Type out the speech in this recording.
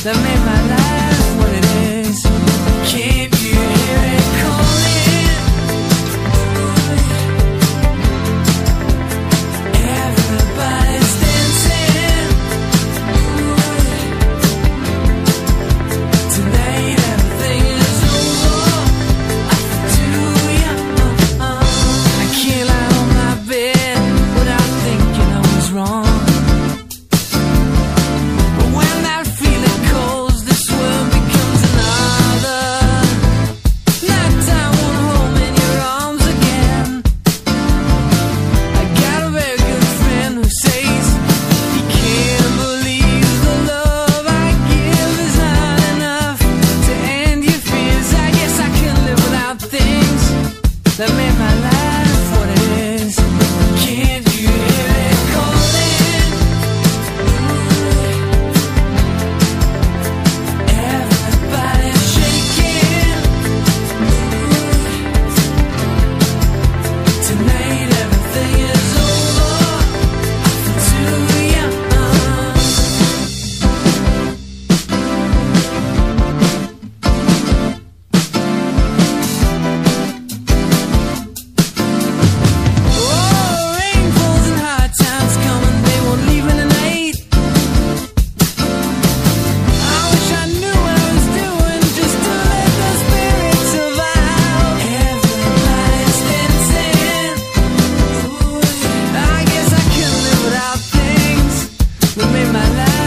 that made my life what it is. Can't you hear it calling? Everybody's dancing. Tonight everything is over. After 2 years, I can't lie on my bed without thinking I was wrong. That made my life what it is. Can't you hear it calling? Everybody's shaking. Tonight everything is over. Too young. Made my life